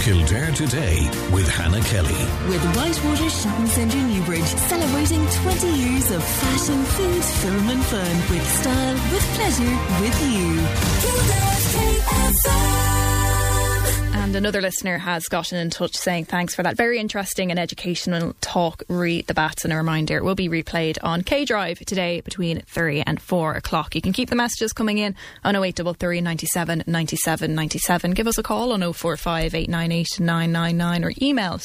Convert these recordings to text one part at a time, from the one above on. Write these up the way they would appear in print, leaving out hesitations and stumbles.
Kildare Today with Hannah Kelly. With Whitewater Shopping Centre Newbridge, celebrating 20 years of fashion, food, film and fun. With style, with pleasure, with you. Kildare KFM. And another listener has gotten in touch saying thanks for that very interesting and educational talk, Read the Bats. And a reminder, it will be replayed on K-Drive today between 3 and 4 o'clock. You can keep the messages coming in on 0833 97 97 97. Give us a call on 045 898 999 or email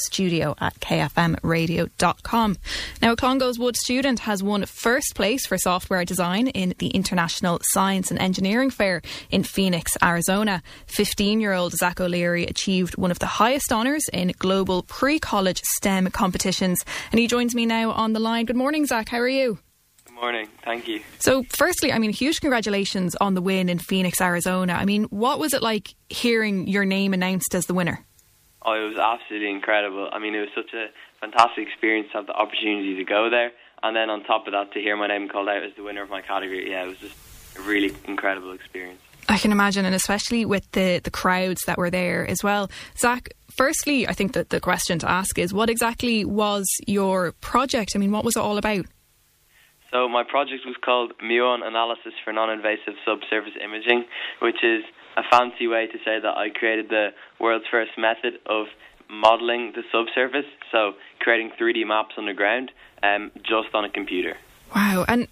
studio@kfmradio.com. Now, a Clongowes Wood student has won first place for software design in the International Science and Engineering Fair in Phoenix, Arizona. 15-year-old Zach O'Leary achieved one of the highest honours in global pre-college STEM competitions. And he joins me now on the line. Good morning, Zach. How are you? Good morning. Thank you. So, firstly, huge congratulations on the win in Phoenix, Arizona. What was it like hearing your name announced as the winner? Oh, it was absolutely incredible. It was such a fantastic experience to have the opportunity to go there. And then on top of that, to hear my name called out as the winner of my category, it was just a really incredible experience. I can imagine, and especially with the crowds that were there as well. Zach, firstly, I think that the question to ask is, what exactly was your project? What was it all about? So my project was called Muon Analysis for Non-Invasive Subsurface Imaging, which is a fancy way to say that I created the world's first method of modelling the subsurface, so creating 3D maps underground just on a computer. Wow, and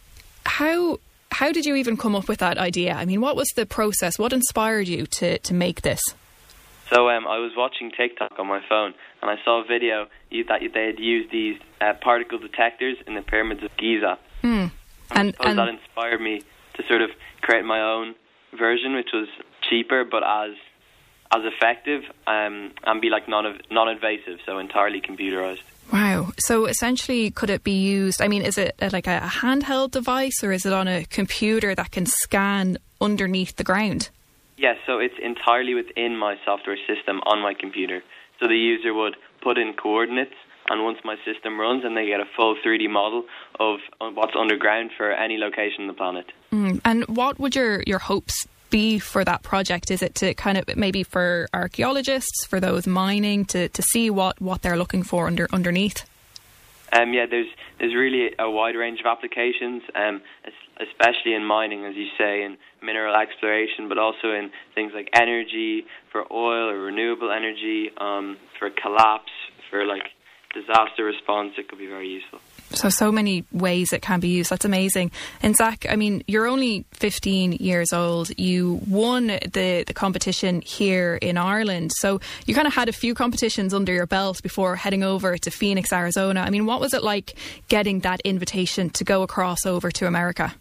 how did you even come up with that idea? What was the process? What inspired you to make this? So I was watching TikTok on my phone, and I saw a video that they had used these particle detectors in the pyramids of Giza. And I suppose that inspired me to sort of create my own version, which was cheaper but as effective, and be like non-invasive, so entirely computerized. Wow. So essentially, could it be used, is it like a handheld device, or is it on a computer that can scan underneath the ground? Yes, so it's entirely within my software system on my computer. So the user would put in coordinates, and once my system runs, and they get a full 3D model of what's underground for any location on the planet. And what would your hopes be for that project? Is it to kind of maybe for archaeologists, for those mining, to see what they're looking for underneath? There's really a wide range of applications, especially in mining, as you say, in mineral exploration, but also in things like energy, for oil or renewable energy, for collapse, for like disaster response. It could be very useful. So many ways it can be used. That's amazing. And Zach, you're only 15 years old. You won the competition here in Ireland. So you kind of had a few competitions under your belt before heading over to Phoenix, Arizona. What was it like getting that invitation to go across over to America?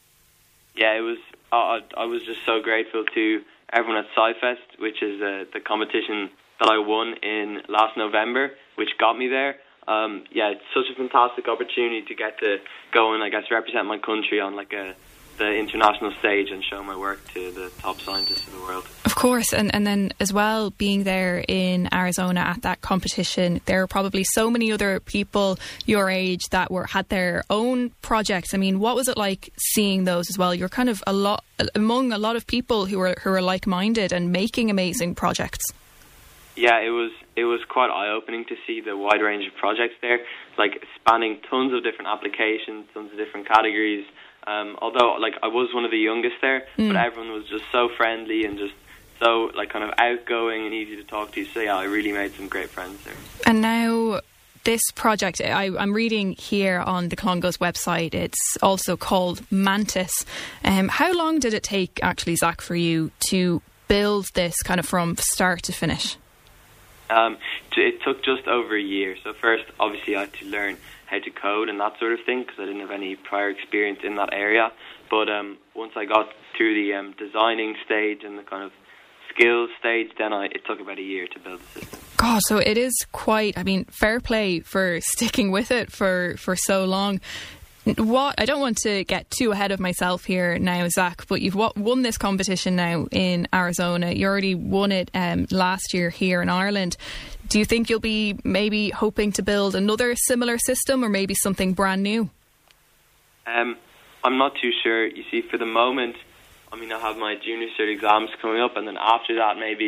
Yeah, it was. I was just so grateful to everyone at SciFest, which is the competition that I won in last November, which got me there. It's such a fantastic opportunity to get to go and, represent my country on the international stage and show my work to the top scientists of the world. Of course, and then as well, being there in Arizona at that competition, there are probably so many other people your age that had their own projects. What was it like seeing those as well? You're kind of among a lot of people who are like-minded and making amazing projects. Yeah, it was quite eye-opening to see the wide range of projects there, spanning tons of different applications, tons of different categories. Although, I was one of the youngest there, but everyone was just so friendly and just so, kind of outgoing and easy to talk to. So, yeah, I really made some great friends there. And now, this project, I'm reading here on the Clongowes website, it's also called Mantis. How long did it take, actually, Zach, for you to build this kind of from start to finish? It took just over a year. So first, obviously, I had to learn how to code and that sort of thing because I didn't have any prior experience in that area. But once I got through the designing stage and the kind of skills stage, then it took about a year to build the system. God, so it is quite, fair play for sticking with it for so long. I don't want to get too ahead of myself here now, Zach, but you've won this competition now in Arizona. You already won it last year here in Ireland. Do you think you'll be maybe hoping to build another similar system or maybe something brand new? I'm not too sure. You see, for the moment, I have my junior cert exams coming up, and then after that, maybe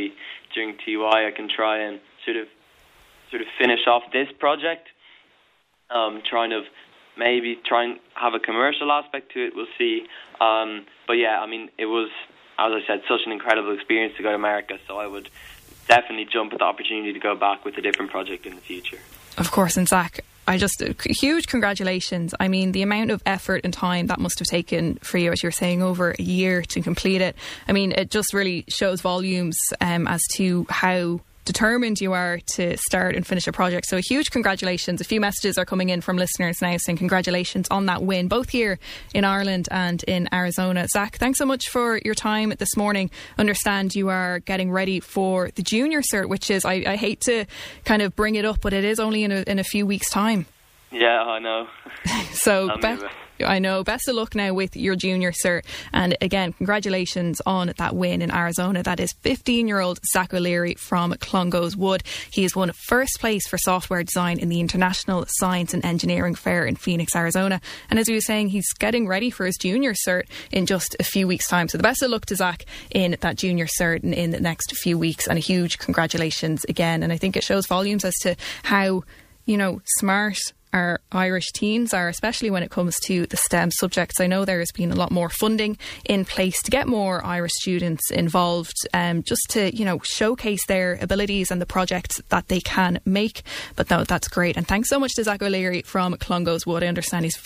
during TY I can try and sort of finish off this project. Trying to maybe try and have a commercial aspect to it. We'll see. But yeah, I mean, it was, as I said, such an incredible experience to go to America. So I would definitely jump at the opportunity to go back with a different project in the future. Of course, and Zach, huge congratulations. I mean, the amount of effort and time that must have taken for you, as you were saying, over a year to complete it. I mean, it just really shows volumes as to how determined you are to start and finish a project. So a huge congratulations. A few messages are coming in from listeners now saying congratulations on that win, both here in Ireland and in Arizona. Zach, thanks so much for your time this morning. Understand you are getting ready for the junior cert, which is, I hate to kind of bring it up, but it is only in a few weeks' time. Yeah, I know. So I know. Best of luck now with your junior cert. And again, congratulations on that win in Arizona. That is 15-year-old Zach O'Leary from Clongowes Wood. He has won first place for software design in the International Science and Engineering Fair in Phoenix, Arizona. And as we were saying, he's getting ready for his junior cert in just a few weeks' time. So the best of luck to Zach in that junior cert in the next few weeks. And a huge congratulations again. And I think it shows volumes as to how, smart our Irish teens are, especially when it comes to the STEM subjects. I know there has been a lot more funding in place to get more Irish students involved, just to, showcase their abilities and the projects that they can make. But no, that's great. And thanks so much to Zach O'Leary from Clongowes Wood. I understand he's